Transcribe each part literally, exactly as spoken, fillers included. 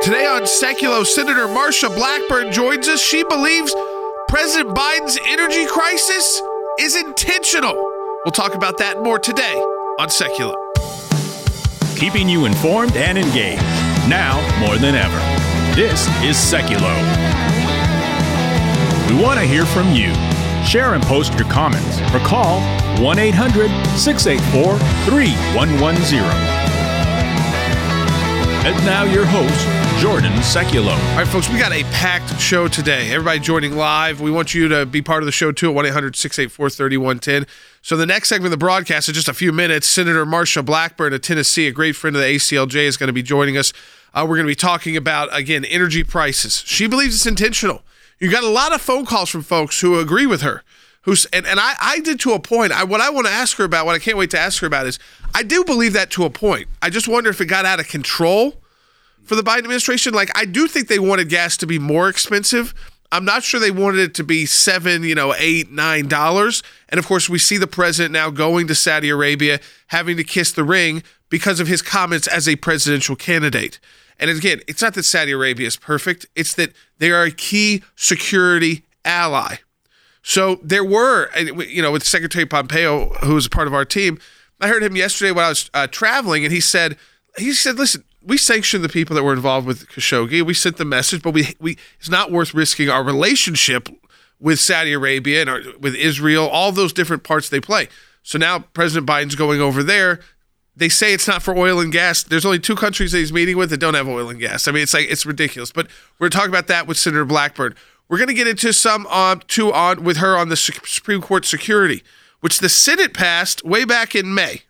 Today on Seculo, Senator Marsha Blackburn joins us. She believes President Biden's energy crisis is intentional. We'll talk about that and more today on Seculo. Keeping you informed and engaged, now more than ever. This is Seculo. We want to hear from you. Share and post your comments or call one eight hundred, six eight four, three one one zero. And now your host, Jordan Seculo. All right, folks, we got a packed show today. Everybody joining live. We want you to be part of the show, too, at one eight hundred, six eight four, three one one zero. So the next segment of the broadcast in just a few minutes, Senator Marsha Blackburn of Tennessee, a great friend of the A C L J, is going to be joining us. Uh, we're going to be talking about, again, energy prices. She believes it's intentional. You got a lot of phone calls from folks who agree with her. Who's and, and I, I did to a point. I, what I want to ask her about, what I can't wait to ask her about is, I do believe that to a point. I just wonder if it got out of control for the Biden administration. Like, I do think they wanted gas to be more expensive. I'm not sure they wanted it to be seven, you know, eight, nine dollars. And of course, we see the president now going to Saudi Arabia, having to kiss the ring because of his comments as a presidential candidate. And again, it's not that Saudi Arabia is perfect. It's that they are a key security ally. So there were, you know, with Secretary Pompeo, who was a part of our team, I heard him yesterday when I was uh, traveling, and he said, he said, listen, we sanctioned the people that were involved with Khashoggi. We sent the message, but we we it's not worth risking our relationship with Saudi Arabia and our, with Israel, all those different parts they play. So now President Biden's going over there. They say it's not for oil and gas. There's only two countries that he's meeting with that don't have oil and gas. I mean, it's like it's ridiculous. But we're going to talk about that with Senator Blackburn. We're going to get into some uh, two on with her on the Supreme Court security, which the Senate passed way back in May,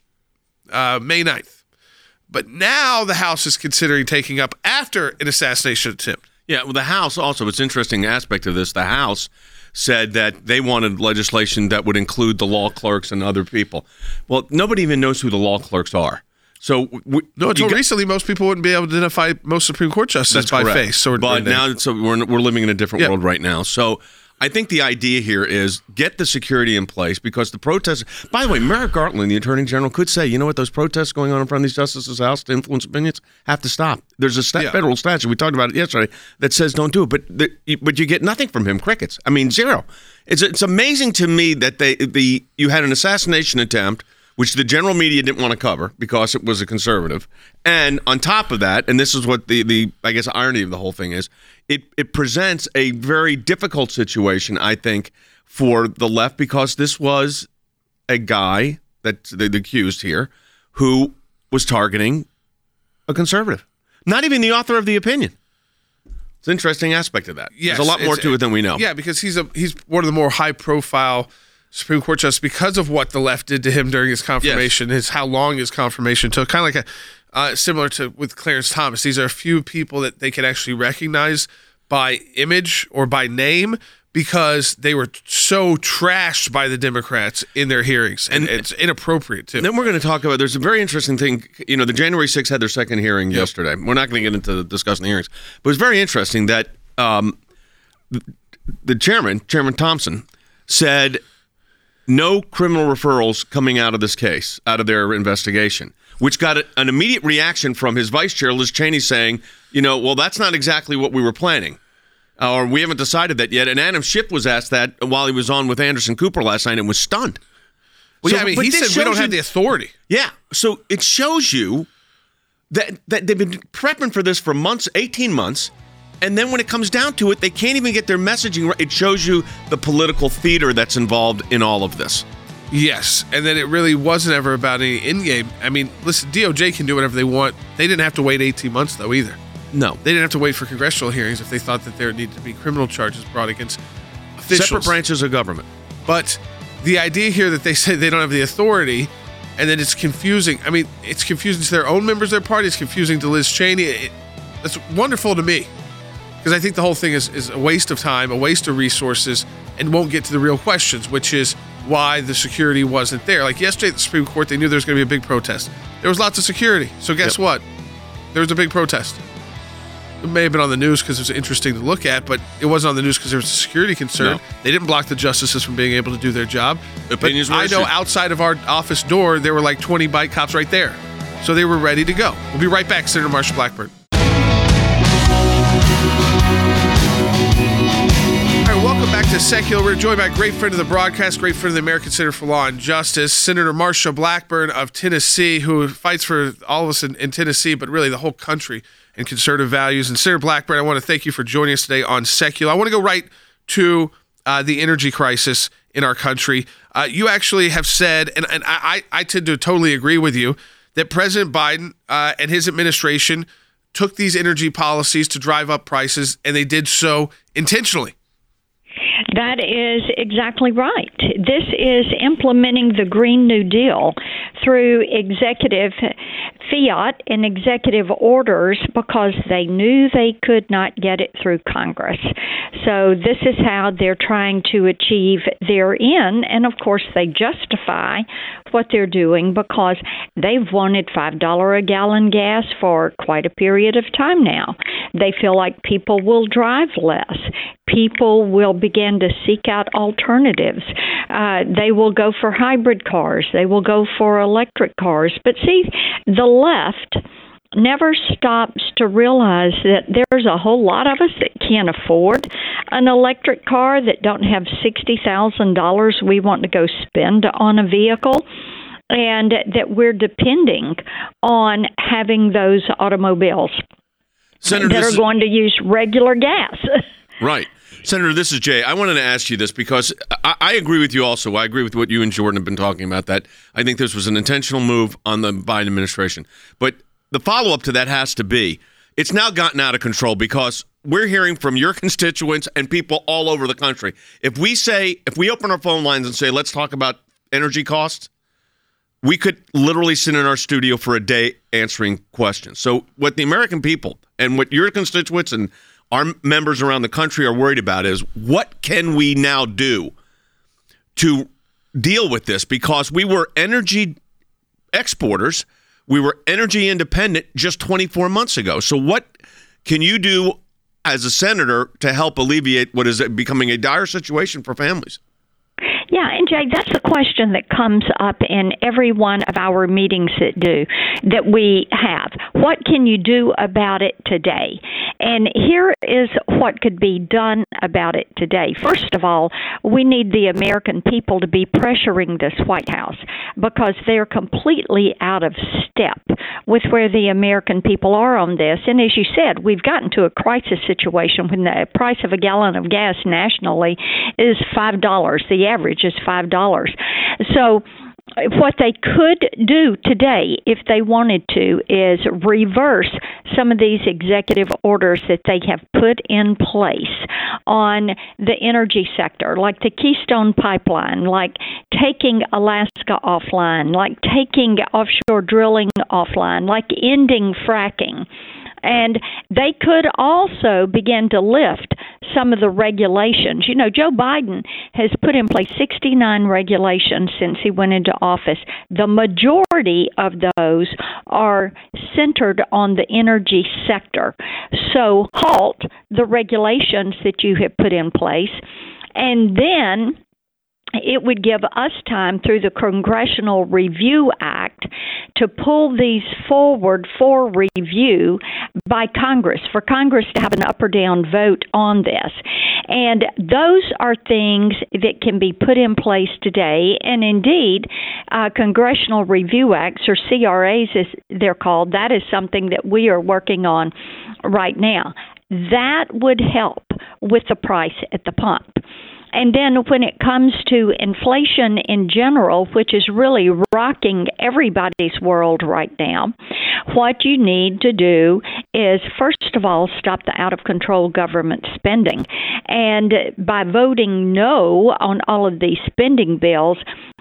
uh, May ninth. But now the House is considering taking up after an assassination attempt. Yeah, well, the House also, it's an interesting aspect of this. The House said that they wanted legislation that would include the law clerks and other people. Well, nobody even knows who the law clerks are. So we, no, until got, recently, most people wouldn't be able to identify most Supreme Court justices by correct. face. Or, but or now, so we're we're living in a different yeah. world right now. So I think the idea here is get the security in place because the protests. By the way, Merrick Garland, the Attorney General, could say, you know what, those protests going on in front of these justices' house to influence opinions have to stop. There's a sta- yeah. federal statute, we talked about it yesterday, that says don't do it. But the, but you get nothing from him, crickets. I mean, zero. It's it's amazing to me that they the you had an assassination attempt, which the general media didn't want to cover because it was a conservative. And on top of that, and this is what the, the I guess, irony of the whole thing is, it, it presents a very difficult situation, I think, for the left because this was a guy, that's the, the accused here, who was targeting a conservative. Not even the author of the opinion. It's an interesting aspect of that. Yes, There's a lot more to it than we know. Yeah, because he's a he's one of the more high-profile Supreme Court justice because of what the left did to him during his confirmation, yes. his how long his confirmation took. Kind of like a uh, similar to with Clarence Thomas. These are a few people that they can actually recognize by image or by name because they were so trashed by the Democrats in their hearings, and, and it's inappropriate too. Then we're going to talk about. There's a very interesting thing. You know, the January sixth had their second hearing yep. yesterday. We're not going to get into discussing the hearings, but it's very interesting that um, the chairman, Chairman Thompson, said no criminal referrals coming out of this case, out of their investigation, which got an immediate reaction from his vice chair, Liz Cheney, saying, you know, well, that's not exactly what we were planning, or we haven't decided that yet. And Adam Schiff was asked that while he was on with Anderson Cooper last night and was stunned. Well, so, yeah, I mean, he said we don't you, have the authority. Yeah, so it shows you that, that they've been prepping for this for months, eighteen months, and then when it comes down to it, they can't even get their messaging right. It shows you the political theater that's involved in all of this. Yes, and then it really wasn't ever about any in-game. I mean, listen, D O J can do whatever they want. They didn't have to wait eighteen months, though, either. No. They didn't have to wait for congressional hearings if they thought that there needed to be criminal charges brought against officials. Separate branches of government. But the idea here that they say they don't have the authority, and then it's confusing. I mean, it's confusing to their own members of their party. It's confusing to Liz Cheney. It, that's wonderful to me. Because I think the whole thing is, is a waste of time, a waste of resources, and won't get to the real questions, which is why the security wasn't there. Like yesterday at the Supreme Court, they knew there was going to be a big protest. There was lots of security. So guess yep. what? There was a big protest. It may have been on the news because it was interesting to look at, but it wasn't on the news because there was a security concern. No. They didn't block the justices from being able to do their job. Opinions but I know outside of our office door, there were like twenty bike cops right there. So they were ready to go. We'll be right back. Senator Marsha Blackburn. Welcome back to Secular. We're joined by a great friend of the broadcast, great friend of the American Center for Law and Justice, Senator Marsha Blackburn of Tennessee, who fights for all of us in, in Tennessee, but really the whole country and conservative values. And Senator Blackburn, I want to thank you for joining us today on Secular. I want to go right to uh, the energy crisis in our country. Uh, you actually have said, and, and I, I tend to totally agree with you, that President Biden uh, and his administration took these energy policies to drive up prices, and they did so intentionally. That is exactly right. This is implementing the Green New Deal through executive fiat and executive orders because they knew they could not get it through Congress. So this is how they're trying to achieve their end. And of course, they justify what they're doing because they've wanted five dollars a gallon gas for quite a period of time now. They feel like people will drive less. People will begin to seek out alternatives. Uh, they will go for hybrid cars. They will go for electric cars. But see, the left never stops to realize that there's a whole lot of us that can't afford an electric car, that don't have sixty thousand dollars we want to go spend on a vehicle, and that we're depending on having those automobiles Senator, that are is- going to use regular gas. Right. Senator, this is Jay. I wanted to ask you this because I, I agree with you also. I agree with what you and Jordan have been talking about, that I think this was an intentional move on the Biden administration. But the follow-up to that has to be, it's now gotten out of control because we're hearing from your constituents and people all over the country. If we say, if we open our phone lines and say, let's talk about energy costs, we could literally sit in our studio for a day answering questions. So what the American people and what your constituents and our members around the country are worried about is, what can we now do to deal with this? Because we were energy exporters, we were energy independent just twenty-four months ago. So what can you do as a senator to help alleviate what is becoming a dire situation for families? Yeah, and Jay, that's a question that comes up in every one of our meetings that do, that we have. What can you do about it today? And here is what could be done about it today. First of all, we need the American people to be pressuring this White House because they're completely out of step with where the American people are on this. And as you said, we've gotten to a crisis situation when the price of a gallon of gas nationally is five dollars. The average is five dollars. So what they could do today, if they wanted to, is reverse some of these executive orders that they have put in place on the energy sector, like the Keystone Pipeline, like taking Alaska offline, like taking offshore drilling offline, like ending fracking. And they could also begin to lift some of the regulations. You know, Joe Biden has put in place sixty-nine regulations since he went into office. The majority of those are centered on the energy sector. So halt the regulations that you have put in place, and then it would give us time through the Congressional Review Act to pull these forward for review by Congress, for Congress to have an up or down vote on this. And those are things that can be put in place today. And indeed, uh, Congressional Review Acts, or C R As as they're called, that is something that we are working on right now. That would help with the price at the pump. And then when it comes to inflation in general, which is really rocking everybody's world right now, what you need to do is, first of all, stop the out-of-control government spending. And by voting no on all of these spending bills,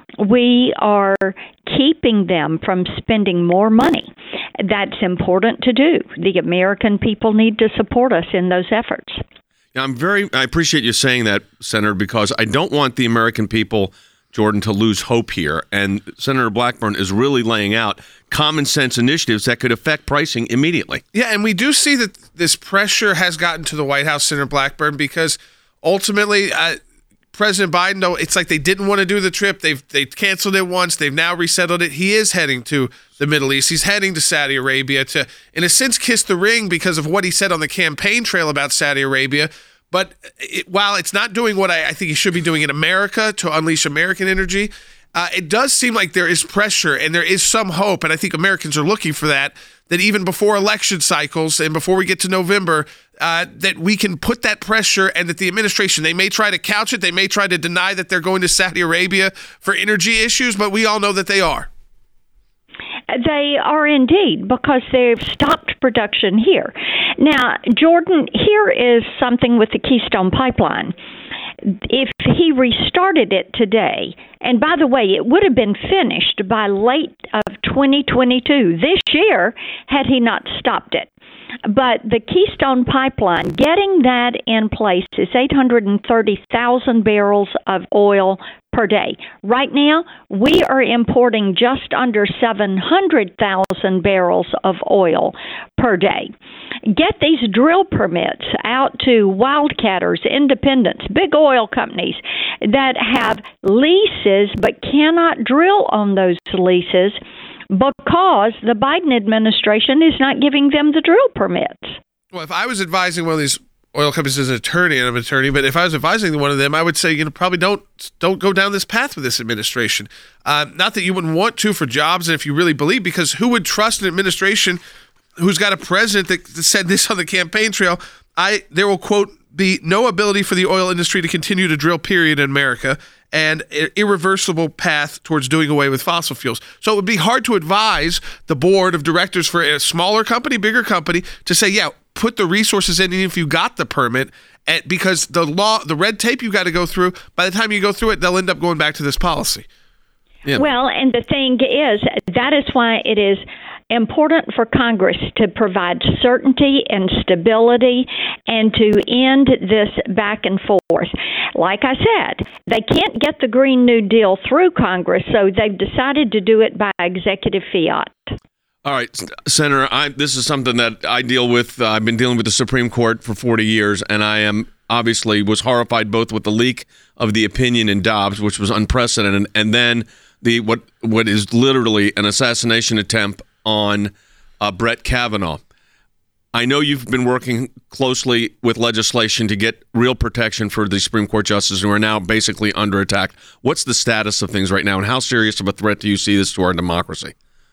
we are keeping them from spending more money. That's important to do. The American people need to support us in those efforts. I'm very, I appreciate you saying that, Senator, because I don't want the American people, Jordan, to lose hope here. And Senator Blackburn is really laying out common sense initiatives that could affect pricing immediately. Yeah, and we do see that this pressure has gotten to the White House, Senator Blackburn, because ultimately, uh, President Biden, though, it's like they didn't want to do the trip. They've they canceled it once. They've now resettled it. He is heading to the Middle East. He's heading to Saudi Arabia to, in a sense, kiss the ring because of what he said on the campaign trail about Saudi Arabia. But it, while it's not doing what I, I think it should be doing in America to unleash American energy, uh, it does seem like there is pressure and there is some hope, and I think Americans are looking for that, that even before election cycles and before we get to November, uh, that we can put that pressure, and that the administration, they may try to couch it, they may try to deny that they're going to Saudi Arabia for energy issues, but we all know that they are. They are indeed, because they've stopped production here. Now, Jordan, here is something with the Keystone Pipeline. If he restarted it today, and by the way, it would have been finished by late of twenty twenty-two, this year, had he not stopped it. But the Keystone Pipeline, getting that in place is eight hundred thirty thousand barrels of oil per day. Right now, we are importing just under seven hundred thousand barrels of oil per day. Get these drill permits out to wildcatters, independents, big oil companies that have leases but cannot drill on those leases because the Biden administration is not giving them the drill permits. Well, if I was advising one of these oil companies as an attorney, and I'm an attorney, but if I was advising one of them, I would say, you know, probably don't don't go down this path with this administration. Uh, not that you wouldn't want to for jobs, and if you really believe, because who would trust an administration who's got a president that said this on the campaign trail? I there will, quote, be no ability for the oil industry to continue to drill, period, in America, and an irreversible path towards doing away with fossil fuels. So it would be hard to advise the board of directors for a smaller company, bigger company, to say, yeah, put the resources in, even if you got the permit, and because the law, the red tape you got to go through, by the time you go through it, they'll end up going back to this policy. Yeah. Well, and the thing is, that is why it is important for Congress to provide certainty and stability and to end this back and forth. Like I said, they can't get the Green New Deal through Congress, so they've decided to do it by executive fiat. All right, Senator, I, this is something that I deal with. Uh, I've been dealing with the Supreme Court for forty years, and I am obviously was horrified both with the leak of the opinion in Dobbs, which was unprecedented, and then the what what is literally an assassination attempt on uh, Brett Kavanaugh. I know you've been working closely with legislation to get real protection for the Supreme Court justices who are now basically under attack. What's the status of things right now, and how serious of a threat do you see this to our democracy?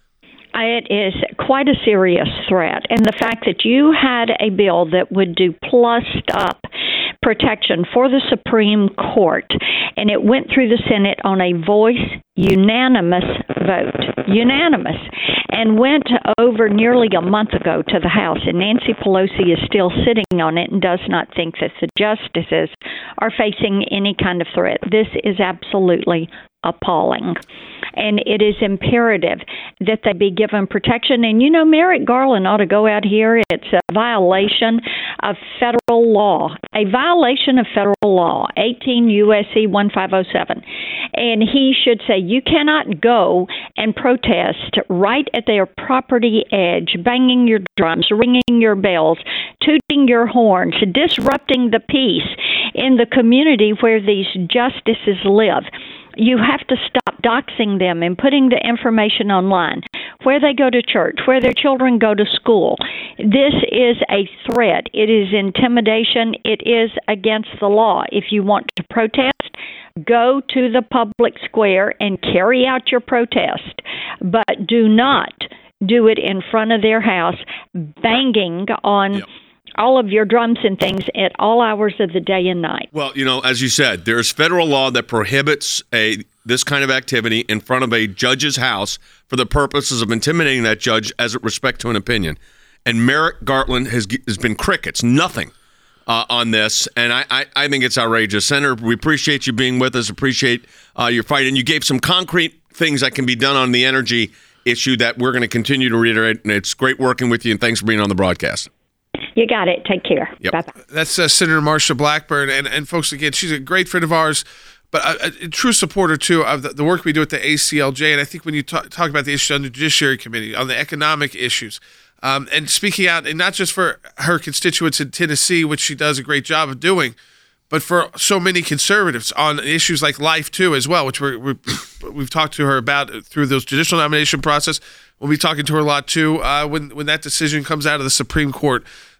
It is quite a serious threat. And the fact that you had a bill that would do plussed up protection for the Supreme Court, and it went through the Senate on a voice unanimous vote, unanimous, and went over nearly a month ago to the House, and Nancy Pelosi is still sitting on it and does not think that the justices are facing any kind of threat. This is absolutely appalling. And it is imperative that they be given protection. And, you know, Merrick Garland ought to go out here. It's a violation of federal law, a violation of federal law, eighteen U S C fifteen oh seven. And he should say, you cannot go and protest right at their property edge, banging your drums, ringing your bells, tooting your horns, disrupting the peace in the community where these justices live. You have to stop doxing them and putting the information online, where they go to church, where their children go to school. This is a threat. It is intimidation. It is against the law. If you want to protest, go to the public square and carry out your protest, but do not do it in front of their house, banging on yep. all of your drums and things at all hours of the day and night. Well, you know, as you said, there's federal law that prohibits a this kind of activity in front of a judge's house for the purposes of intimidating that judge as it respect to an opinion. And Merrick Garland has has been crickets, nothing uh, on this, and I, I, I think it's outrageous. Senator, we appreciate you being with us, appreciate uh, your fight, and you gave some concrete things that can be done on the energy issue that we're going to continue to reiterate, and it's great working with you, and thanks for being on the broadcast. You got it. Take care. Yep. Bye-bye. That's uh, Senator Marsha Blackburn. And, and folks, again, she's a great friend of ours, but a, a true supporter, too, of the, the work we do at the A C L J. And I think when you talk, talk about the issues on the Judiciary Committee, on the economic issues, um, and speaking out, and not just for her constituents in Tennessee, which she does a great job of doing, but for so many conservatives on issues like life, too, as well, which we're, we're, we've talked to her about through those judicial nomination process. We'll be talking to her a lot, too, uh, when, when that decision comes out of the Supreme Court.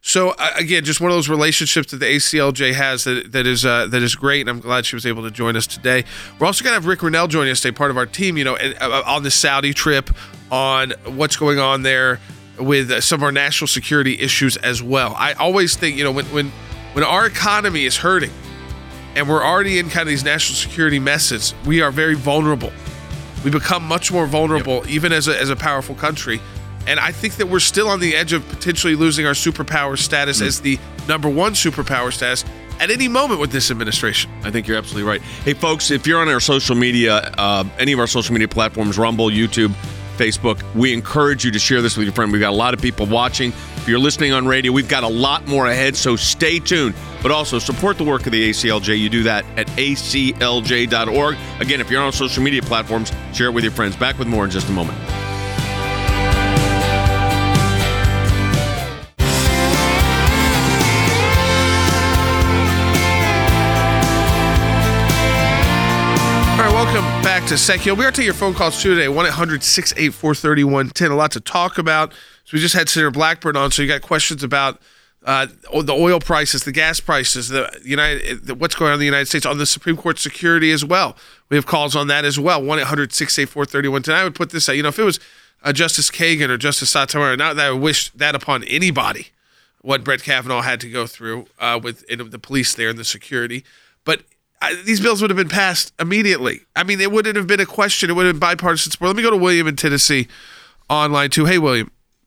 So uh, again, just one of those relationships that the A C L J has that that is uh, that is great, and I'm glad she was able to join us today. We're also going to have Rick Rennell joining us today, part of our team, you know, and, uh, on the Saudi trip, on what's going on there with uh, some of our national security issues as well. I always think, you know, when when when our economy is hurting and we're already in kind of these national security messes, we are very vulnerable. We become much more vulnerable, yep. even as a, as a powerful country. And I think that we're still on the edge of potentially losing our superpower status mm. as the number one superpower status at any moment with this administration. I think you're absolutely right. Hey, folks, if you're on our social media, uh, any of our social media platforms, Rumble, YouTube, Facebook, we encourage you to share this with your friend. We've got a lot of people watching. If you're listening on radio, we've got a lot more ahead, so stay tuned. But also support the work of the A C L J. You do that at A C L J dot org. Again, if you're on social media platforms, share it with your friends. Back with more in just a moment. Welcome back to Secular. We are taking your phone calls too today, one eight hundred six eight four three one one zero. A lot to talk about. So we just had Senator Blackburn on, so you got questions about uh, the oil prices, the gas prices, the United, the, what's going on in the United States, on the Supreme Court security as well. We have calls on that as well, one eight hundred six eight four three one one zero. I would put this out, you know, if it was uh, Justice Kagan or Justice Sotomayor, not that I wish that upon anybody, what Brett Kavanaugh had to go through uh, with you know, the police there and the security, but I, these bills would have been passed immediately. I mean, it wouldn't have been a question. It would have been bipartisan support. Let me go to William in Tennessee online too. Hey, William.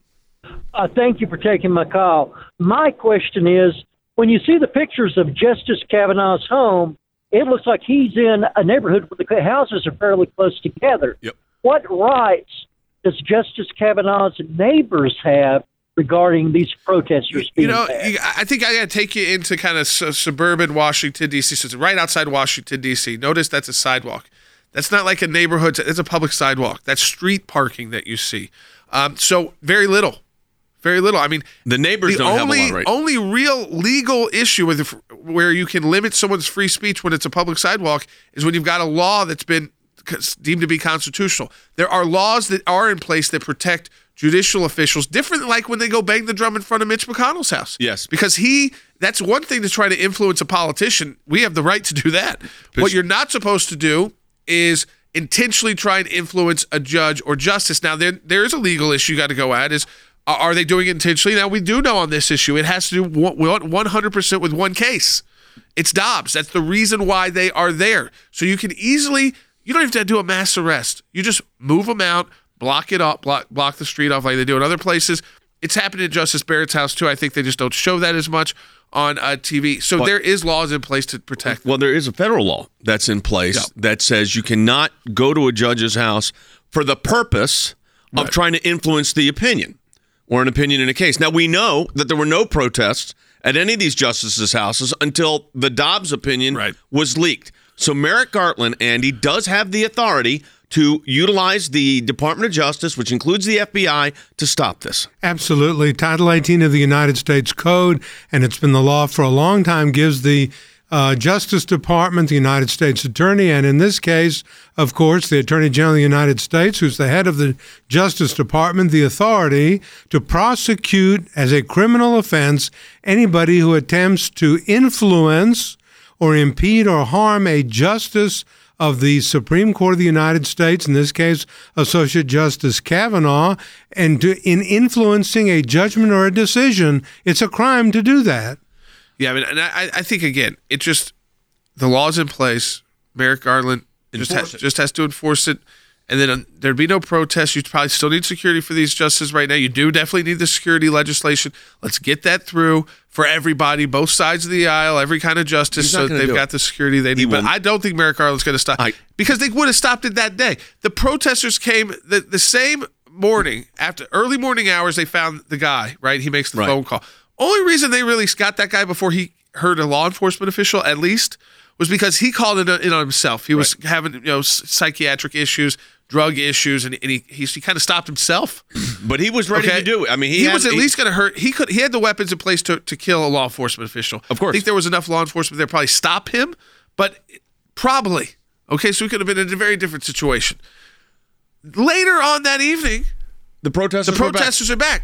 Uh, thank you for taking my call. My question is, when you see the pictures of Justice Kavanaugh's home, it looks like he's in a neighborhood where the houses are fairly close together. Yep. What rights does Justice Kavanaugh's neighbors have regarding these protesters being You know, passed? I think I got to take you into kind of su- suburban Washington, D C. So it's right outside Washington, D C. Notice that's a sidewalk. That's not like a neighborhood. It's a public sidewalk. That's street parking that you see. Um, so very little. Very little. I mean, the neighbors the don't only, have a lot, right? only real legal issue with where you can limit someone's free speech when it's a public sidewalk is when you've got a law that's been deemed to be constitutional. There are laws that are in place that protect judicial officials, different like when they go bang the drum in front of Mitch McConnell's house. Yes. Because he, that's one thing to try to influence a politician. We have the right to do that. What you're not supposed to do is intentionally try and influence a judge or justice. Now, there there is a legal issue you got to go at is, are they doing it intentionally? Now, we do know on this issue, it has to do one hundred percent with one case. It's Dobbs. That's the reason why they are there. So you can easily, you don't have to do a mass arrest. You just move them out, block it up, block, block the street off like they do in other places. It's happened at Justice Barrett's house, too. I think they just don't show that as much on uh, T V. So but, there is laws in place to protect them. Well, there is a federal law that's in place yep. that says you cannot go to a judge's house for the purpose of right. trying to influence the opinion or an opinion in a case. Now, we know that there were no protests at any of these justices' houses until the Dobbs opinion right. was leaked. So Merrick Garland, Andy, does have the authority to utilize the Department of Justice, which includes the F B I, to stop this. Absolutely. Title eighteen of the United States Code, and it's been the law for a long time, gives the uh, Justice Department, the United States Attorney, and in this case, of course, the Attorney General of the United States, who's the head of the Justice Department, the authority to prosecute as a criminal offense anybody who attempts to influence or impede or harm a justice of the Supreme Court of the United States, in this case, Associate Justice Kavanaugh, and to, in influencing a judgment or a decision. It's a crime to do that. Yeah, I mean, and I, I think, again, it just, the law's in place. Merrick Garland just, ha- just has to enforce it. And then um, there'd be no protests. You probably still need security for these justices right now. You do definitely need the security legislation. Let's get that through for everybody, both sides of the aisle, every kind of justice, so they've got the security they need. But I don't think Merrick Garland's going to stop, I, because they would have stopped it that day. The protesters came the, the same morning, after early morning hours, they found the guy, right? He makes the right. phone call. Only reason they really got that guy before he heard a law enforcement official, at least, was because he called it in on himself. He right. was having, you know, psychiatric issues, drug issues, and, and he he, he kind of stopped himself. But he was ready okay? to do it. I mean, he, he had, was at he, least going to hurt. He could. He had the weapons in place to, to kill a law enforcement official. Of course, I think there was enough law enforcement there to probably stop him, but probably okay. So we could have been in a very different situation. Later on that evening, the protesters the protesters are back. are back.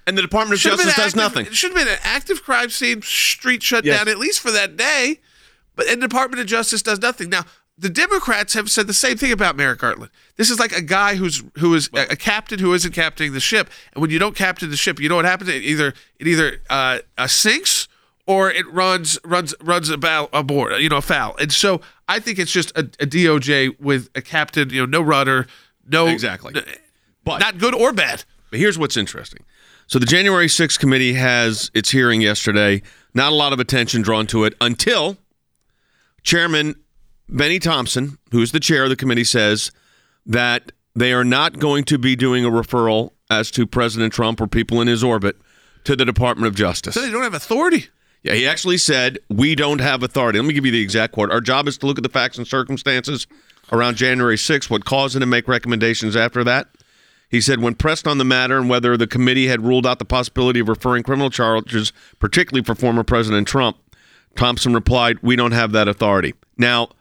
And the Department of Should've Justice been does active- nothing. It should have been an active crime scene, street shut Yes. down, at least for that day. But and the Department of Justice does nothing. Now, the Democrats have said the same thing about Merrick Garland. This is like a guy who's who is a, a captain who isn't captaining the ship. And when you don't captain the ship, you know what happens? It either it either uh, uh, sinks or it runs runs runs about aboard, you know, afoul. And so I think it's just a, a D O J with a captain, you know, no rudder, no Exactly. n- But not good or bad. But here's what's interesting. So the January sixth committee has its hearing yesterday. Not a lot of attention drawn to it until Chairman Benny Thompson, who's the chair of the committee, says that they are not going to be doing a referral as to President Trump or people in his orbit to the Department of Justice. So they don't have authority. Yeah, he actually said, we don't have authority. Let me give you the exact quote. Our job is to look at the facts and circumstances around January sixth, what caused it, and make recommendations after that. He said, when pressed on the matter and whether the committee had ruled out the possibility of referring criminal charges, particularly for former President Trump, Thompson replied, we don't have that authority. Now,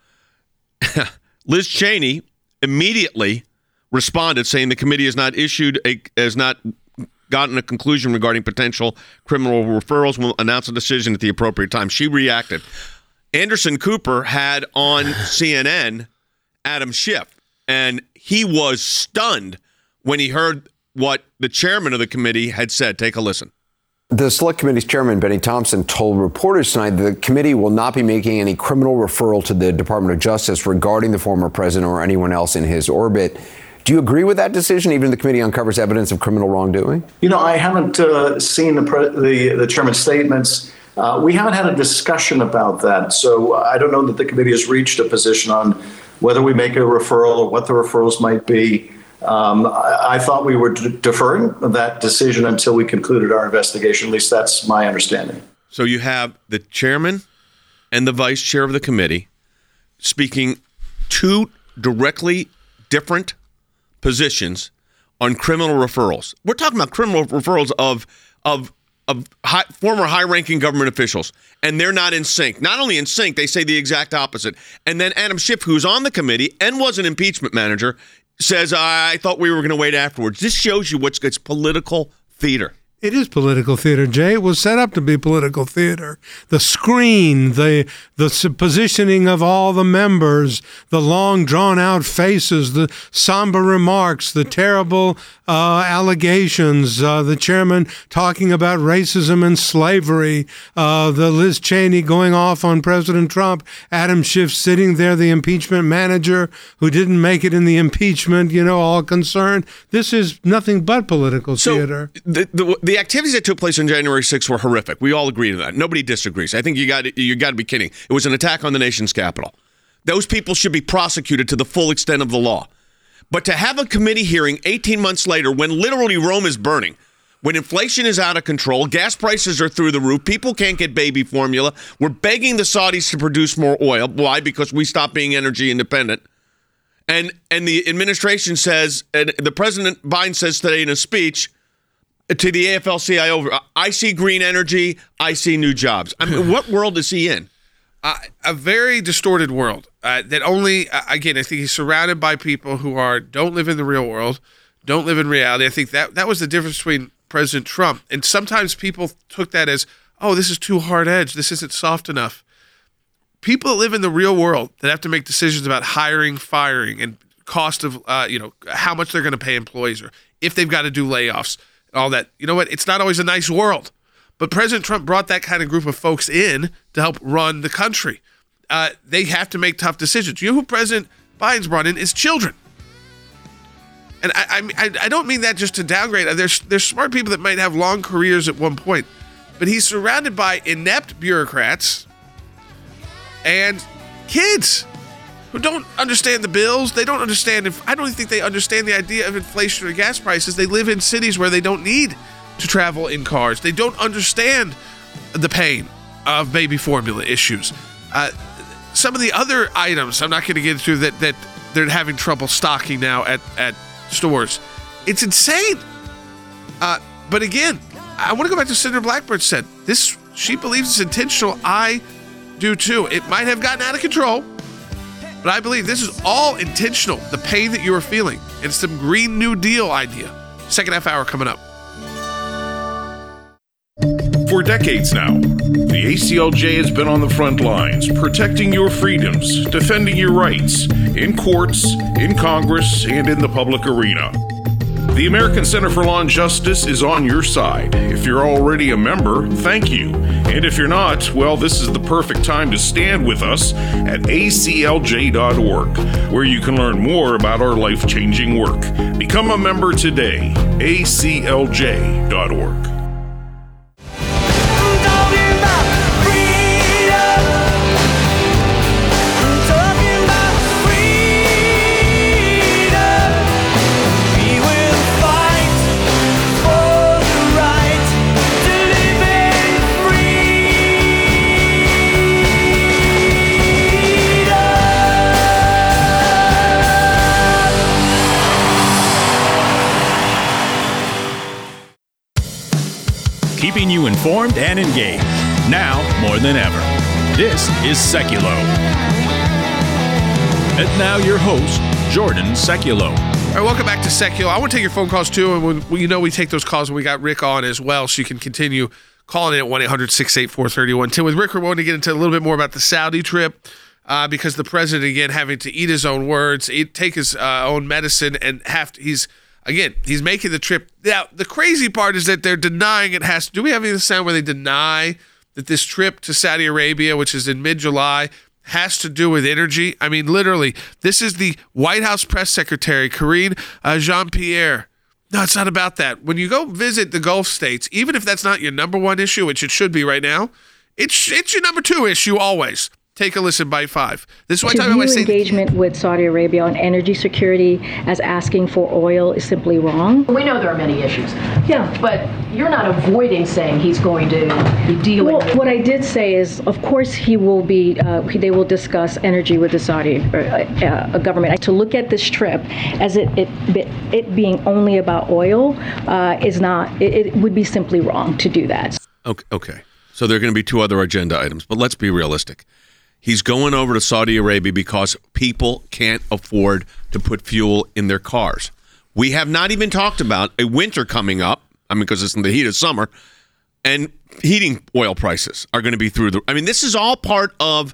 Liz Cheney immediately responded saying the committee has not issued a has not gotten a conclusion regarding potential criminal referrals and will announce a decision at the appropriate time. She reacted. Anderson Cooper had on C N N Adam Schiff, and he was stunned when he heard what the chairman of the committee had said. Take a listen. The Select Committee's chairman, Benny Thompson, told reporters tonight that the committee will not be making any criminal referral to the Department of Justice regarding the former president or anyone else in his orbit. Do you agree with that decision, even if the committee uncovers evidence of criminal wrongdoing? You know, I haven't uh, seen the, pre- the the chairman's statements. Uh, we haven't had a discussion about that. So I don't know that the committee has reached a position on whether we make a referral or what the referrals might be. Um, I, I thought we were d- deferring that decision until we concluded our investigation. At least that's my understanding. So you have the chairman and the vice chair of the committee speaking two directly different positions on criminal referrals. We're talking about criminal referrals of of of high, former high-ranking government officials, and they're not in sync. Not only in sync, they say the exact opposite. And then Adam Schiff, who's on the committee and was an impeachment manager, says, I thought we were going to wait afterwards. This shows you what's it's political theater. It is political theater, Jay. It was set up to be political theater. The screen, the the positioning of all the members, the long drawn-out faces, the somber remarks, the terrible uh, allegations, uh, the chairman talking about racism and slavery, uh, the Liz Cheney going off on President Trump, Adam Schiff sitting there, the impeachment manager who didn't make it in the impeachment, you know, all concerned. This is nothing but political So theater. the, the the activities that took place on January sixth were horrific. We all agree to that. Nobody disagrees. I think you got you got to be kidding. It was an attack on the nation's capital. Those people should be prosecuted to the full extent of the law. But to have a committee hearing eighteen months later, when literally Rome is burning, when inflation is out of control, gas prices are through the roof, people can't get baby formula, we're begging the Saudis to produce more oil. Why? Because we stopped being energy independent. And and the administration says, and the President Biden says today in a speech to the A F L C I O, I see green energy, I see new jobs. I mean, what world is he in? Uh, a very distorted world uh, that only, uh, again, I think he's surrounded by people who are don't live in the real world, don't live in reality. I think that that was the difference between President Trump. And sometimes people took that as, oh, this is too hard-edged. This isn't soft enough. People that live in the real world that have to make decisions about hiring, firing, and cost of, uh, you know, how much they're going to pay employees or if they've got to do layoffs, all that. You know what? It's not always a nice world. But President Trump brought that kind of group of folks in to help run the country. Uh, they have to make tough decisions. You know who President Biden's brought in is children. And I, I, I don't mean that just to downgrade. There's, there's smart people that might have long careers at one point. But he's surrounded by inept bureaucrats and kids who don't understand the bills. They don't understand. If I don't think they understand the idea of inflation or gas prices. They live in cities where they don't need to travel in cars. They don't understand the pain of baby formula issues. Uh, some of the other items I'm not going to get into that that they're having trouble stocking now at, at stores. It's insane. Uh, but again, I want to go back to Senator Blackburn said. This, she believes it's intentional. I do too. It might have gotten out of control, but I believe this is all intentional. The pain that you are feeling. It's some Green New Deal idea. Second half hour coming up. for decades now. The A C L J has been on the front lines, protecting your freedoms, defending your rights, in courts, in Congress, and in the public arena. The American Center for Law and Justice is on your side. If you're already a member, thank you. And if you're not, well, this is the perfect time to stand with us at A C L J dot org, where you can learn more about our life-changing work. Become a member today. A C L J dot org. Keeping you informed and engaged, now more than ever. This is Seculo. And now your host, Jordan Seculo. All right, welcome back to Seculo. I want to take your phone calls too, and when, well, you know we take those calls when we got Rick on as well, so you can continue calling in at one eight hundred six eight four three one one zero. With Rick, we're going to get into a little bit more about the Saudi trip uh, because the president, again, having to eat his own words, eat, take his uh, own medicine, and have to, he's Again, he's making the trip. Now, the crazy part is that they're denying it has to. Do we have any sound where they deny that this trip to Saudi Arabia, which is in mid-July, has to do with energy? I mean, literally, this is the White House press secretary, Karine uh, Jean-Pierre. No, it's not about that. When you go visit the Gulf states, even if that's not your number one issue, which it should be right now, it's it's your number two issue always. Take a listen, Bite Five. This is why I talk about to view engagement with Saudi Arabia on energy security as asking for oil is simply wrong. We know there are many issues. Yeah. But you're not avoiding saying he's going to be dealing well, with... what I did say is, of course, he will be, uh, they will discuss energy with the Saudi uh, uh, government. To look at this trip as it it, it being only about oil uh, is not, it, it would be simply wrong to do that. Okay. okay. So there are going to be two other agenda items, but let's be realistic. He's going over to Saudi Arabia because people can't afford to put fuel in their cars. We have not even talked about a winter coming up, I mean, because it's in the heat of summer, and heating oil prices are going to be through the... I mean, this is all part of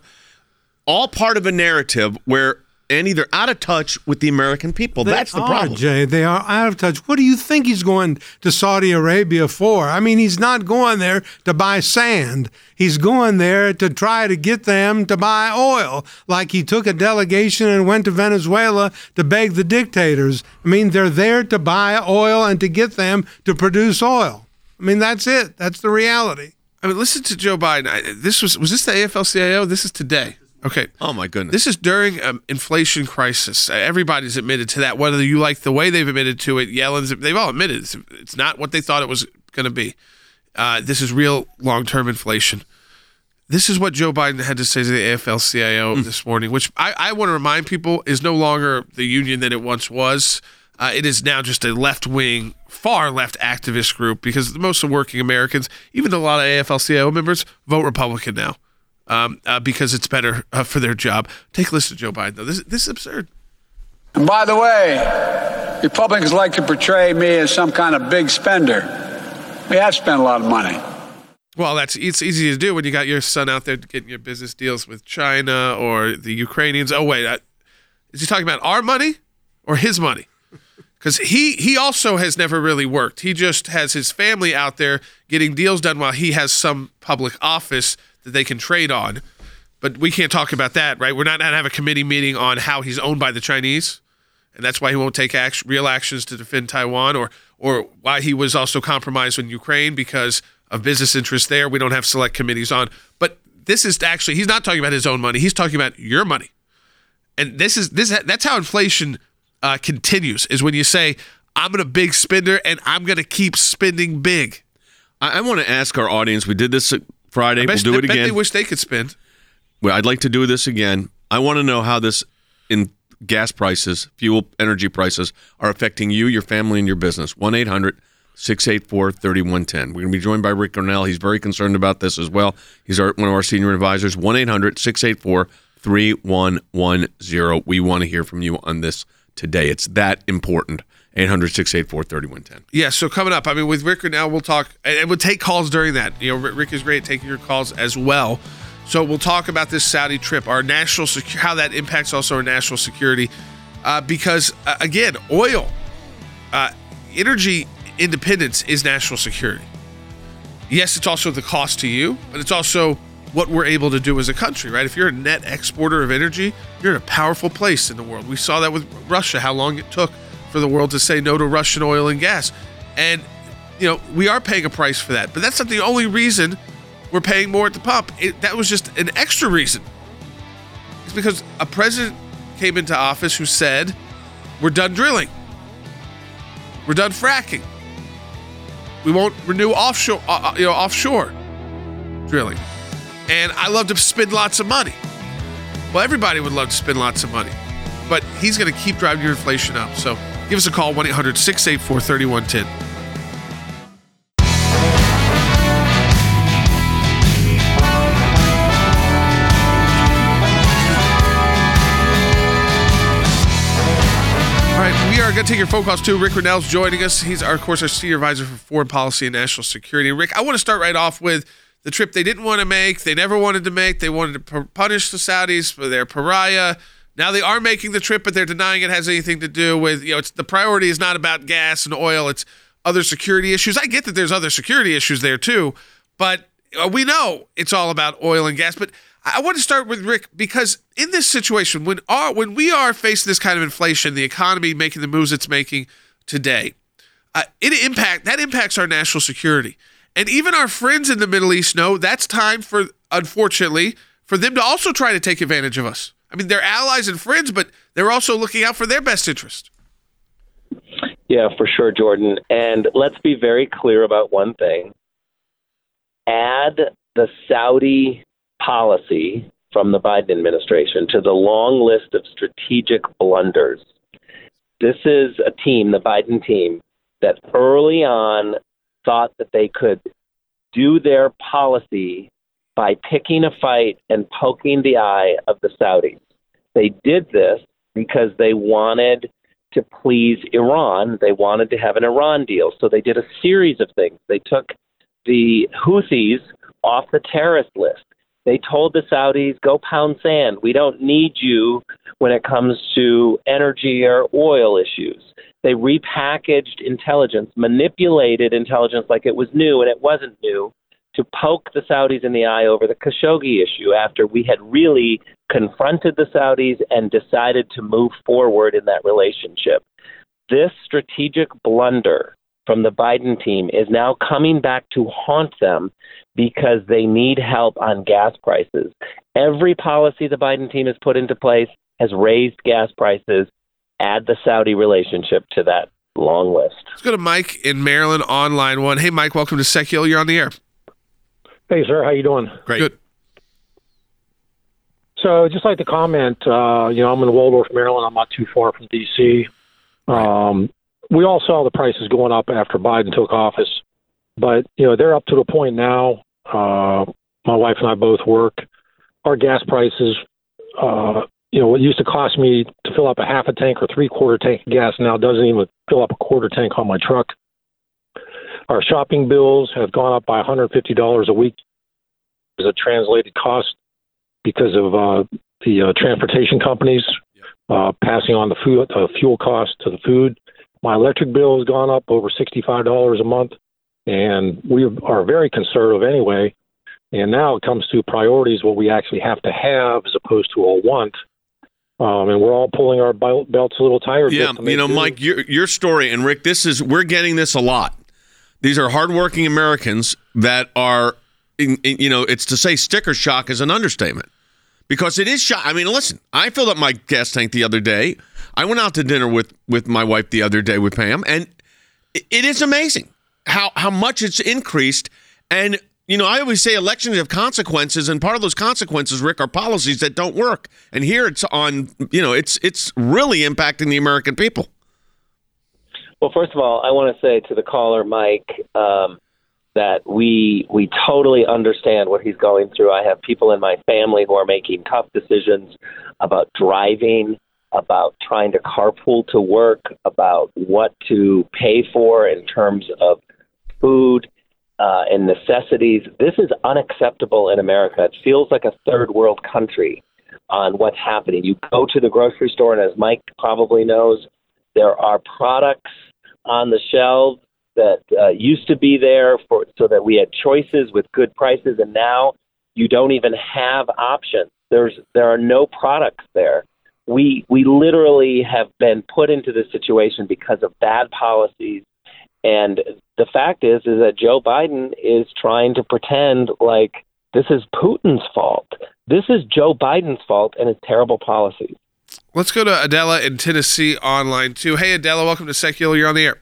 all part of a narrative where, Andy, they're out of touch with the American people. They That's the are, problem. Jay. They are out of touch. What do you think he's going to Saudi Arabia for? I mean, he's not going there to buy sand. He's going there to try to get them to buy oil, like he took a delegation and went to Venezuela to beg the dictators. I mean, they're there to buy oil and to get them to produce oil. I mean, that's it. That's the reality. I mean, listen to Joe Biden. I, this was was this the A F L C I O? This is today. Okay. Oh, my goodness. This is during an inflation crisis. Everybody's admitted to that, whether you like the way they've admitted to it. Yellen's, they've all admitted it's, it's not what they thought it was going to be. Uh, this is real long-term inflation. This is what Joe Biden had to say to the A F L C I O mm. this morning, which I, I want to remind people is no longer the union that it once was. Uh, it is now just a left-wing, far-left activist group because most of working Americans, even a lot of A F L C I O members, vote Republican now. Um, uh, because it's better uh, for their job. Take a listen to Joe Biden, though. This, this is absurd. And by the way, Republicans like to portray me as some kind of big spender. We have spent a lot of money. Well, that's it's easy to do when you got your son out there getting your business deals with China or the Ukrainians. Oh, wait. I, is he talking about our money or his money? Because he, he also has never really worked. He just has his family out there getting deals done while he has some public office that they can trade on. But we can't talk about that, right? We're not going to have a committee meeting on how he's owned by the Chinese, and that's why he won't take action, real actions to defend Taiwan, or or why he was also compromised in Ukraine because of business interests there. We don't have select committees on. But this is actually, he's not talking about his own money. He's talking about your money. And this is this that's how inflation uh, continues, is when you say, I'm a big spender and I'm going to keep spending big. I, I want to ask our audience, we did this Friday, bet, we'll do it I bet again. They wish they could spend. Well, I'd like to do this again. I want to know how this in gas prices, fuel, energy prices are affecting you, your family, and your business. one eight hundred six eight four three one one zero. We're going to be joined by Rick Grenell. He's very concerned about this as well. He's our, one of our senior advisors. one eight hundred six eight four three one one zero. We want to hear from you on this today. It's that important. eight hundred, six eight four, three one one zero. Yeah, so coming up, I mean, with Rick now, we'll talk, and we'll take calls during that. You know, Rick is great at taking your calls as well. So we'll talk about this Saudi trip, our national secu- how that impacts also our national security, uh, because uh, again, oil, uh, energy independence is national security. Yes, it's also the cost to you, but it's also what we're able to do as a country, right? If you're a net exporter of energy, you're in a powerful place in the world. We saw that with Russia, how long it took for the world to say no to Russian oil and gas. And, you know, we are paying a price for that, but that's not the only reason we're paying more at the pump. It, that was just an extra reason. It's because a president came into office who said, we're done drilling. We're done fracking. We won't renew offshore, uh, you know, offshore drilling. And I love to spend lots of money. Well, everybody would love to spend lots of money, but he's going to keep driving your inflation up. So give us a call, one eight hundred, six eight four, three one one zero. All right, we are going to take your phone calls too. Rick Grenell's joining us. He's, our, of course, our senior advisor for foreign policy and national security. Rick, I want to start right off with the trip they didn't want to make, they never wanted to make. They wanted to punish the Saudis for their pariah. Now they are making the trip, but they're denying it has anything to do with, you know, it's the priority is not about gas and oil. It's other security issues. I get that there's other security issues there too, but we know it's all about oil and gas. But I want to start with Rick, because in this situation, when our, when we are facing this kind of inflation, the economy making the moves it's making today, uh, it impact that impacts our national security. And even our friends in the Middle East know that's time for, unfortunately, for them to also try to take advantage of us. I mean, they're allies and friends, but they're also looking out for their best interest. Yeah, for sure, Jordan. And let's be very clear about one thing. Add the Saudi policy from the Biden administration to the long list of strategic blunders. This is a team, the Biden team, that early on thought that they could do their policy by picking a fight and poking the eye of the Saudis. They did this because they wanted to please Iran. They wanted to have an Iran deal. So they did a series of things. They took the Houthis off the terrorist list. They told the Saudis, go pound sand. We don't need you when it comes to energy or oil issues. They repackaged intelligence, manipulated intelligence like it was new, and it wasn't new, to poke the Saudis in the eye over the Khashoggi issue after we had really confronted the Saudis and decided to move forward in that relationship. This strategic blunder from the Biden team is now coming back to haunt them because they need help on gas prices. Every policy the Biden team has put into place has raised gas prices. Add the Saudi relationship to that long list. Let's go to Mike in Maryland on line one. Hey, Mike, welcome to SecHill. You're on the air. Hey, sir. How you doing? Great. Good. So just like to comment, uh, you know, I'm in Waldorf, Maryland. I'm not too far from D C. Right. Um, we all saw the prices going up after Biden took office. But, you know, they're up to the point now. Uh, my wife and I both work. Our gas prices, uh, you know, what used to cost me to fill up a half a tank or three-quarter tank of gas now doesn't even fill up a quarter tank on my truck. Our shopping bills have gone up by one hundred fifty dollars a week as a translated cost because of uh, the uh, transportation companies uh, passing on the food, uh, fuel cost to the food. My electric bill has gone up over sixty-five dollars a month, and we are very conservative anyway. And now it comes to priorities, what we actually have to have as opposed to a want. Um, and we're all pulling our belts a little tighter. Yeah, you know, Mike, your, your story, and Rick, this is, we're getting this a lot. These are hardworking Americans that are, in, in, you know, it's to say sticker shock is an understatement. Because it is shock. I mean, listen, I filled up my gas tank the other day. I went out to dinner with, with my wife the other day with Pam, and it, it is amazing how, how much it's increased. And, you know, I always say elections have consequences, and part of those consequences, Rick, are policies that don't work. And here it's on, you know, it's it's really impacting the American people. Well, first of all, I want to say to the caller, Mike, um, that we we totally understand what he's going through. I have people in my family who are making tough decisions about driving about trying to carpool to work, about what to pay for in terms of food uh, and necessities. This is unacceptable in America. It feels like a third world country on what's happening. You go to the grocery store, and as Mike probably knows, there are products on the shelves that uh, used to be there for so that we had choices with good prices, and now you don't even have options. There's there are no products there. We we literally have been put into this situation because of bad policies, and the fact is is that Joe Biden is trying to pretend like this is Putin's fault. This is Joe Biden's fault and his terrible policies. Let's go to Adela in Tennessee online too. Hey Adela, welcome to Secular. You're on the air.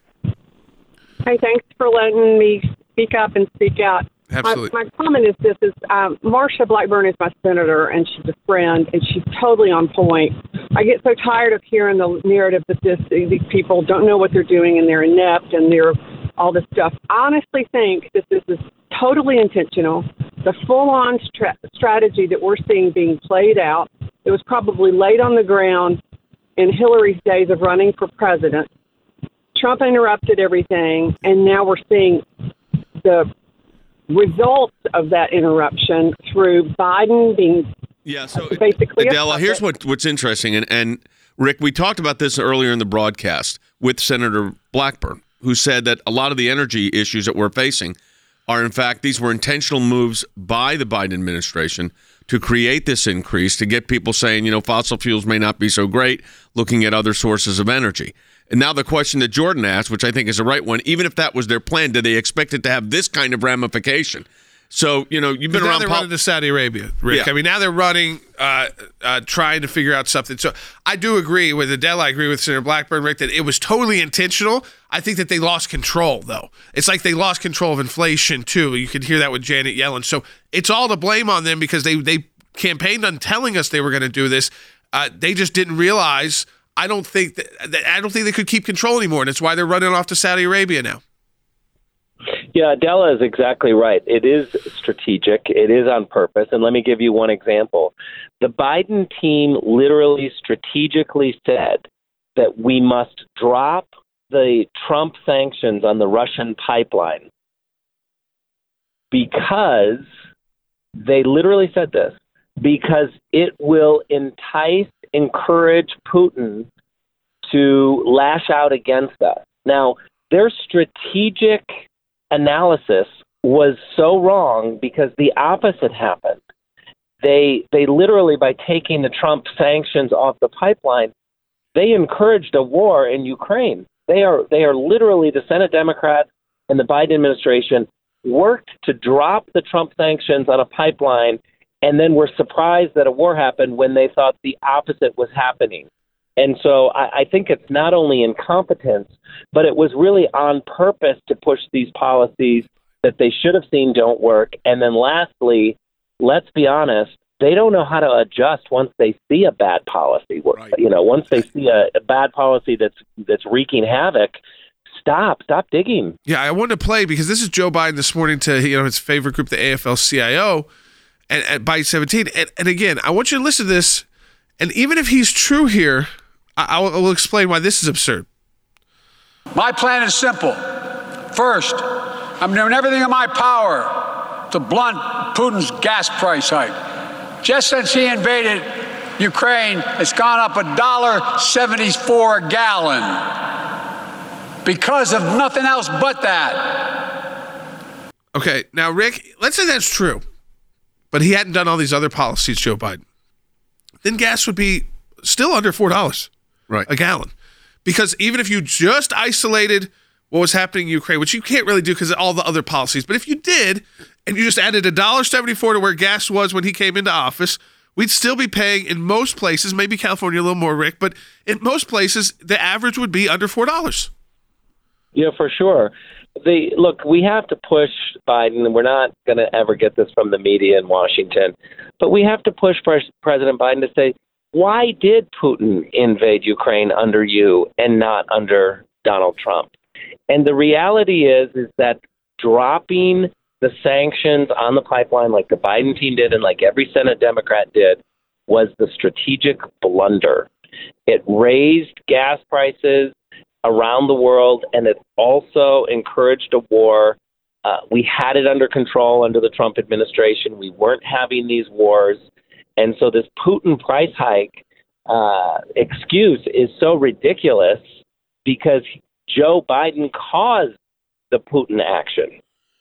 Hey, thanks for letting me speak up and speak out. Absolutely. My, my comment is this: is um, Marsha Blackburn is my senator, and she's a friend, and she's totally on point. I get so tired of hearing the narrative that this these people don't know what they're doing, and they're inept, and they're all this stuff. I honestly think that this is totally intentional. The full-on stra- strategy that we're seeing being played out, it was probably laid on the ground in Hillary's days of running for president. Trump interrupted everything, and now we're seeing the results of that interruption through Biden being yeah, so basically Adela, here's what, what's interesting, and, and Rick, we talked about this earlier in the broadcast with Senator Blackburn, who said that a lot of the energy issues that we're facing are, in fact, these were intentional moves by the Biden administration to create this increase, to get people saying, you know, fossil fuels may not be so great, looking at other sources of energy. And now the question that Jordan asked, which I think is the right one, even if that was their plan, did they expect it to have this kind of ramification? So, you know, you've been now around... they're pol- running to Saudi Arabia, Rick. Yeah. I mean, now they're running, uh, uh, trying to figure out something. So I do agree with Adele. I agree with Senator Blackburn, Rick, that it was totally intentional. I think that they lost control, though. It's like they lost control of inflation, too. You could hear that with Janet Yellen. So it's all to blame on them because they, they campaigned on telling us they were going to do this. Uh, they just didn't realize... I don't think that, that I don't think they could keep control anymore, and it's why they're running off to Saudi Arabia now. Yeah, Adela is exactly right. It is strategic. It is on purpose. And let me give you one example. The Biden team literally strategically said that we must drop the Trump sanctions on the Russian pipeline because they literally said this, because it will entice, encourage Putin to lash out against us. Now, their strategic analysis was so wrong because the opposite happened. They they literally, by taking the Trump sanctions off the pipeline, they encouraged a war in Ukraine. They are they are literally, the Senate Democrats and the Biden administration worked to drop the Trump sanctions on a pipeline, and then were surprised that a war happened when they thought the opposite was happening. And so I, I think it's not only incompetence, but it was really on purpose to push these policies that they should have seen don't work. And then lastly, let's be honest, they don't know how to adjust once they see a bad policy. Right. You know, once they see a, a bad policy that's that's wreaking havoc, stop, stop digging. Yeah, I wanted to play because this is Joe Biden this morning to, you know, his favorite group, the A F L C I O, and at Bite seventeen. And, and again, I want you to listen to this. And even if he's true here, I, I, will, I will explain why this is absurd. My plan is simple. First, I'm doing everything in my power to blunt Putin's gas price hike. Just since he invaded Ukraine, it's gone up a dollar seventy-four a gallon because of nothing else but that. Okay, now, Rick, let's say that's true, but he hadn't done all these other policies, Joe Biden. Then gas would be still under four dollars right. a gallon. Because even if you just isolated what was happening in Ukraine, which you can't really do because of all the other policies, but if you did, and you just added one dollar seventy-four to where gas was when he came into office, we'd still be paying in most places, maybe California a little more, Rick, but in most places, the average would be under four dollars. Yeah, for sure. The, look, we have to push Biden, and we're not going to ever get this from the media in Washington, but we have to push President Biden to say, why did Putin invade Ukraine under you and not under Donald Trump? And the reality is, is that dropping the sanctions on the pipeline like the Biden team did and like every Senate Democrat did was the strategic blunder. It raised gas prices around the world, and it also encouraged a war. Uh, we had it under control under the Trump administration. We weren't having these wars. And so this Putin price hike uh, excuse is so ridiculous because Joe Biden caused the Putin action.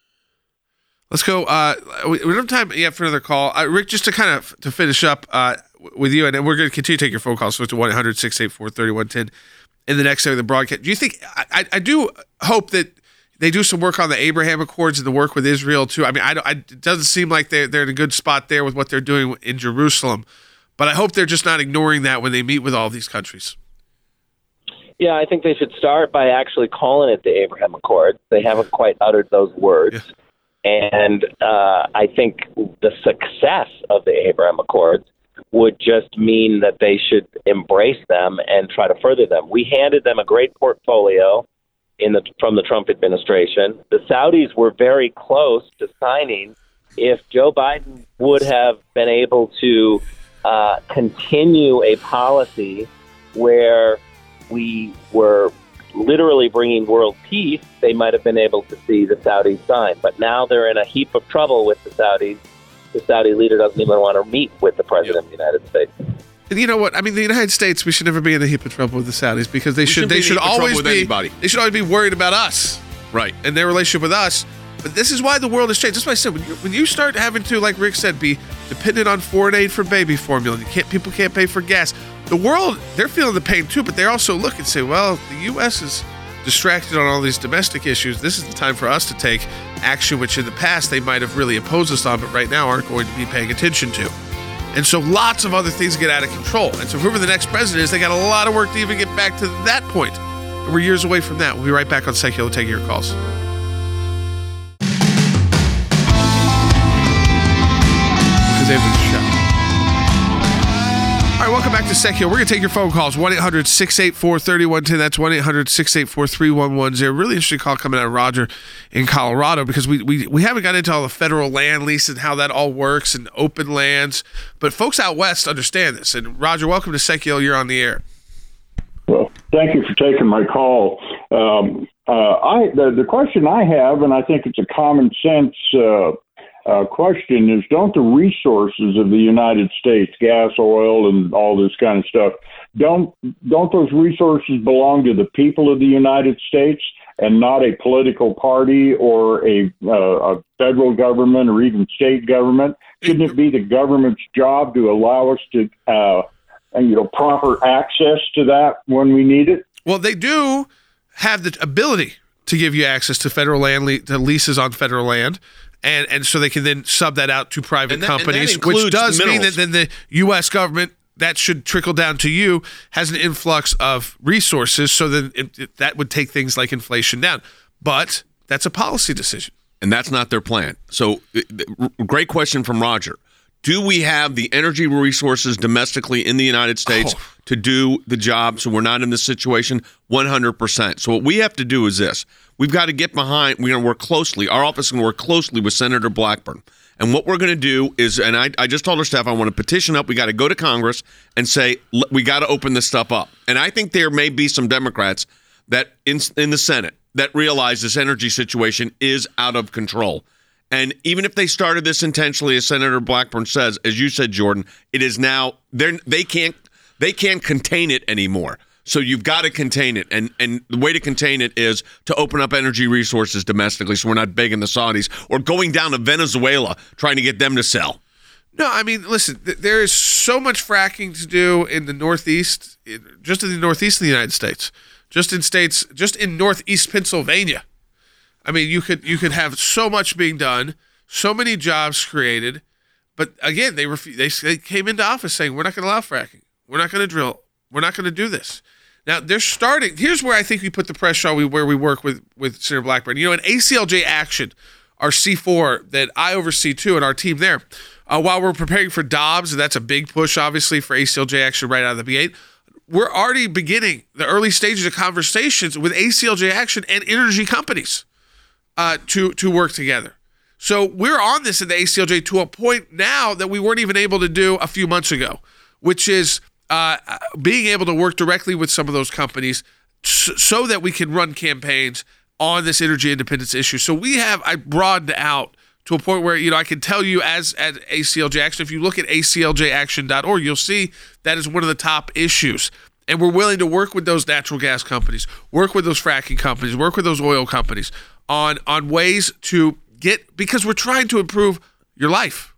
Let's go. Uh, we don't have time yet for another call. Uh, Rick, just to kind of to finish up uh, with you, and we're going to continue to take your phone calls. So it's one eight hundred six eight four three one one zero in the next segment of the broadcast. Do you think, I, I do hope that they do some work on the Abraham Accords and the work with Israel too. I mean, I, I, it doesn't seem like they're, they're in a good spot there with what they're doing in Jerusalem, but I hope they're just not ignoring that when they meet with all these countries. Yeah, I think they should start by actually calling it the Abraham Accords. They haven't quite uttered those words. Yeah. And uh, I think the success of the Abraham Accords would just mean that they should embrace them and try to further them. We handed them a great portfolio in the from the Trump administration. The Saudis were very close to signing if Joe Biden would have been able to uh, continue a policy where we were literally bringing world peace, they might have been able to see the Saudis sign. But now they're in a heap of trouble with the Saudis. The Saudi leader doesn't even want to meet with the president yep. of the United States. And you know what? I mean, the United States, we should never be in a heap of trouble with the Saudis because they we should they should always be anybody. they should always be worried about us, right? And their relationship with us. But this is why the world has changed. That's why I said when you, when you start having to, like Rick said, be dependent on foreign aid for baby formula, and you can't people can't pay for gas. The world, they're feeling the pain too, but they also look and say, well, the U S is distracted on all these domestic issues. This is the time for us to take action, which in the past they might have really opposed us on, but right now aren't going to be paying attention to. And so lots of other things get out of control. And so whoever the next president is, they got a lot of work to even get back to that point. And we're years away from that. We'll be right back on Secular taking your calls. Because they've been shut. All right, welcome back to Secular. We're going to take your phone calls, one eight hundred six eight four three one one zero. That's one eight hundred six eight four three one one zero. Really interesting call coming out of Roger in Colorado because we, we, we haven't got into all the federal land lease and how that all works and open lands. But folks out west understand this. And Roger, welcome to Secular. You're on the air. Well, thank you for taking my call. Um, uh, I the, the question I have, and I think it's a common sense uh Uh, question is, don't the resources of the United States, gas, oil, and all this kind of stuff, don't don't those resources belong to the people of the United States and not a political party or a, uh, a federal government or even state government? Shouldn't it be the government's job to allow us to, uh, you know, proper access to that when we need it? Well, they do have the ability to give you access to federal land, le- to leases on federal land. And and so they can then sub that out to private and that, companies, and that which does minerals. mean that then the U S government, that should trickle down to you, has an influx of resources. So then it, it, that would take things like inflation down. But that's a policy decision. And that's not their plan. So great question from Roger. Do we have the energy resources domestically in the United States oh. to do the job so we're not in this situation? one hundred percent. So what we have to do is this. We've got to get behind, we're going to work closely, our office is going to work closely with Senator Blackburn. And what we're going to do is, and I, I just told our staff, I want to petition up, we got to go to Congress and say, we got to open this stuff up. And I think there may be some Democrats that in, in the Senate that realize this energy situation is out of control. And even if they started this intentionally, as Senator Blackburn says, as you said, Jordan, it is now, they're, they can't they can't contain it anymore. So you've got to contain it. And and the way to contain it is to open up energy resources domestically so we're not begging the Saudis or going down to Venezuela trying to get them to sell. No, I mean, listen, th- there is so much fracking to do in the Northeast, just in the Northeast of the United States, just in states, just in Northeast Pennsylvania. I mean, you could you could have so much being done, so many jobs created. But again, they refu- they, they came into office saying, we're not going to allow fracking. We're not going to drill. We're not going to do this. Now, they're starting. Here's where I think we put the pressure on we, where we work with, with Senator Blackburn. You know, in A C L J Action, our C four that I oversee too, and our team there, uh, while we're preparing for Dobbs, and that's a big push, obviously, for A C L J Action right out of the gate, we're already beginning the early stages of conversations with A C L J Action and energy companies uh, to, to work together. So we're on this in the A C L J to a point now that we weren't even able to do a few months ago, which is uh, being able to work directly with some of those companies so, so that we can run campaigns on this energy independence issue. So we have, I broadened out to a point where, you know, I can tell you as at A C L J Action, if you look at A C L J action dot org, you'll see that is one of the top issues. And we're willing to work with those natural gas companies, work with those fracking companies, work with those oil companies on, on ways to get, because we're trying to improve your life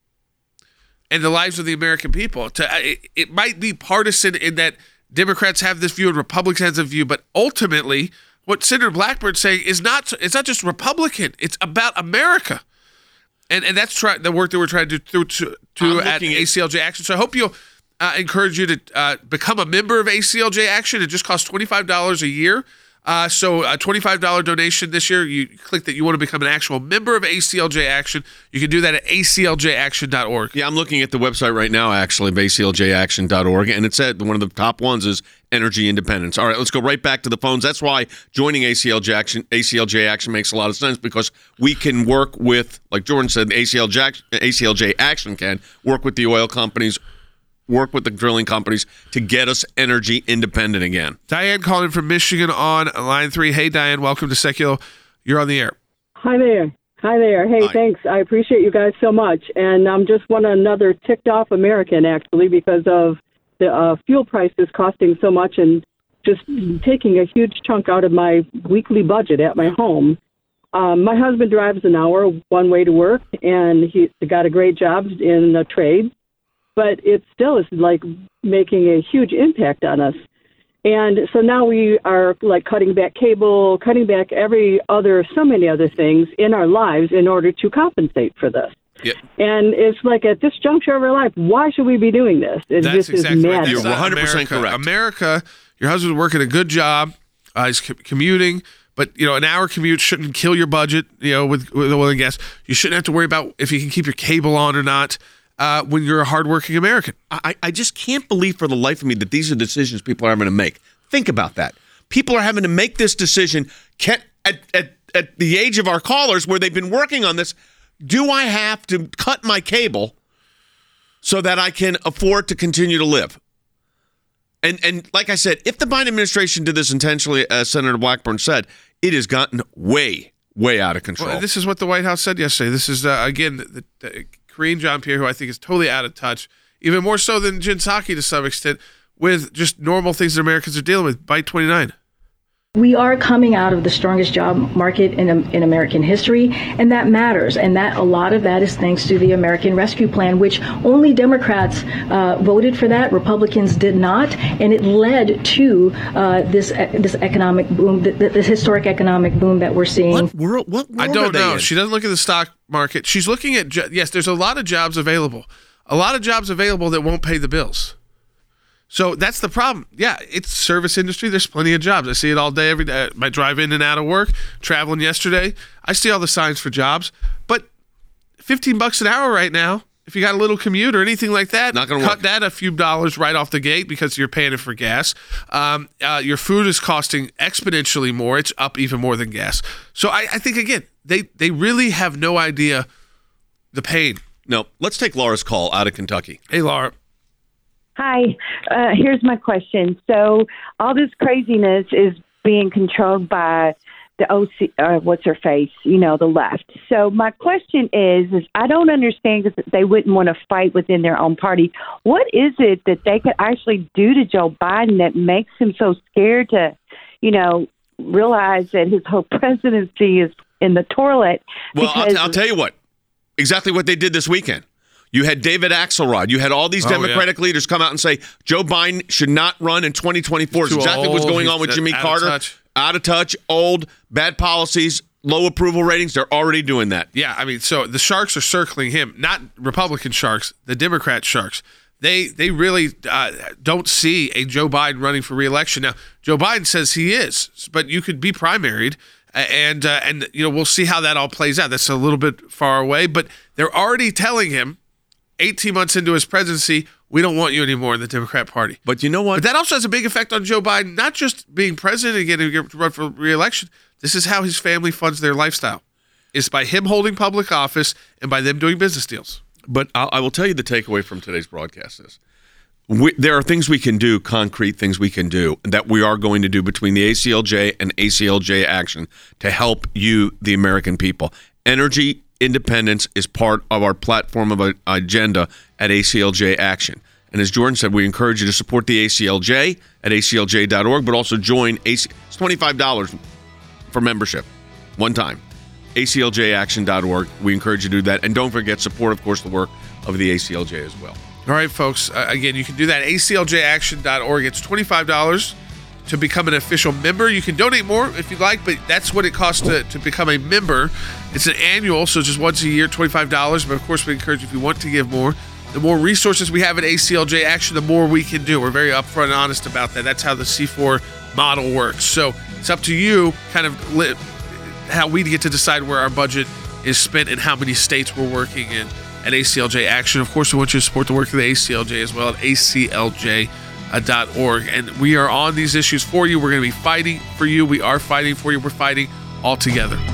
and the lives of the American people. To, it, it might be partisan in that Democrats have this view and Republicans have this view, but ultimately what Senator Blackburn's saying is not, it's not just Republican, it's about America. And and that's try, the work that we're trying to do through to, to at A C L J Action. So I hope you'll uh, encourage you to uh, become a member of A C L J Action. It just costs twenty-five dollars a year. Uh, so a twenty-five dollars donation this year. You click that you want to become an actual member of A C L J Action. You can do that at A C L J action dot org. Yeah, I'm looking at the website right now, actually, of A C L J action dot org, and it said one of the top ones is energy independence. All right, let's go right back to the phones. That's why joining A C L J Action, A C L J Action makes a lot of sense, because we can work with, like Jordan said, A C L J, A C L J Action can work with the oil companies, work with the drilling companies to get us energy independent again. Diane calling from Michigan on line three. Hey, Diane, welcome to Secular. You're on the air. Hi there. Hi there. Hey, Hi. Thanks. I appreciate you guys so much. And I'm just one another ticked off American, actually, because of the uh, fuel prices costing so much and just taking a huge chunk out of my weekly budget at my home. Um, my husband drives an hour one way to work, and he's got a great job in the trade. But it still is like making a huge impact on us. And so now we are like cutting back cable, cutting back every other, so many other things in our lives in order to compensate for this. Yep. And it's like at this juncture of our life, why should we be doing this? And That's this exactly is right. madness. That's You're one hundred percent America. correct. America, your husband's working a good job. Uh, he's co- commuting. But, you know, an hour commute shouldn't kill your budget, you know, with, with oil and gas. You shouldn't have to worry about if you can keep your cable on or not. Uh, when you're a hardworking American. I, I just can't believe for the life of me that these are decisions people are having to make. Think about that. People are having to make this decision can, at, at, at the age of our callers where they've been working on this. Do I have to cut my cable so that I can afford to continue to live? And and like I said, if the Biden administration did this intentionally, as Senator Blackburn said, it has gotten way, way out of control. Well, this is what the White House said yesterday. This is, uh, again, the, the Karine Jean-Pierre, who I think is totally out of touch, even more so than Jen Psaki to some extent, with just normal things that Americans are dealing with. Bite twenty-nine. We are coming out of the strongest job market in in American history, and that matters. And that a lot of that is thanks to the American Rescue Plan, which only Democrats uh, voted for that. Republicans did not, and it led to uh, this this economic boom, this historic economic boom that we're seeing. What world? What world I don't are they know. in? She doesn't look at the stock market. She's looking at, jo- yes, there's a lot of jobs available. A lot of jobs available that won't pay the bills. So that's the problem. Yeah, it's service industry. There's plenty of jobs. I see it all day, every day. I drive in and out of work, traveling yesterday. I see all the signs for jobs. But fifteen bucks an hour right now, if you got a little commute or anything like that, Not gonna cut work. that a few dollars right off the gate because you're paying it for gas. Um, uh, your food is costing exponentially more. It's up even more than gas. So I, I think, again, they, they really have no idea the pain. No, let's take Laura's call out of Kentucky. Hey, Laura. Hi, uh, here's my question. So all this craziness is being controlled by the O C, uh, what's her face, you know, the left. So my question is, is I don't understand because they wouldn't want to fight within their own party. What is it that they could actually do to Joe Biden that makes him so scared to, you know, realize that his whole presidency is in the toilet? Well, I'll, because- t- I'll tell you what, exactly what they did this weekend. You had David Axelrod. You had all these Oh, Democratic yeah. leaders come out and say Joe Biden should not run in twenty twenty-four. It's Too exactly what's old. going on with He's Jimmy out of Carter. touch. Out of touch, old, bad policies, low approval ratings. They're already doing that. Yeah, I mean, so the sharks are circling him, not Republican sharks, the Democrat sharks. They they really uh, don't see a Joe Biden running for re-election. Now, Joe Biden says he is, but you could be primaried, and uh, and you know we'll see how that all plays out. That's a little bit far away, but they're already telling him, eighteen months into his presidency, we don't want you anymore in the Democrat Party. But you know what? But that also has a big effect on Joe Biden, not just being president and getting to run for re-election. This is how his family funds their lifestyle. It's by him holding public office and by them doing business deals. But I'll, I will tell you the takeaway from today's broadcast is we, there are things we can do, concrete things we can do, that we are going to do between the A C L J and A C L J Action to help you, the American people. Energy independence is part of our platform of a, agenda at A C L J Action. And as Jordan said, we encourage you to support the A C L J at A C L J dot org, but also join A C. It's twenty-five dollars for membership, one time. A C L J action dot org. We encourage you to do that. And don't forget, support, of course, the work of the A C L J as well. All right, folks. Uh, again, you can do that at A C L J action dot org. It's twenty-five dollars to become an official member. You can donate more if you'd like, but that's what it costs to, to become a member. It's an annual, so just once a year, twenty-five dollars. But, of course, we encourage you, if you want to give more, the more resources we have at A C L J Action, the more we can do. We're very upfront and honest about that. That's how the C four model works. So it's up to you kind of li- how we get to decide where our budget is spent and how many states we're working in at A C L J Action. Of course, we want you to support the work of the A C L J as well at A C L J dot org. And we are on these issues for you. We're going to be fighting for you. We are fighting for you. We're fighting all together.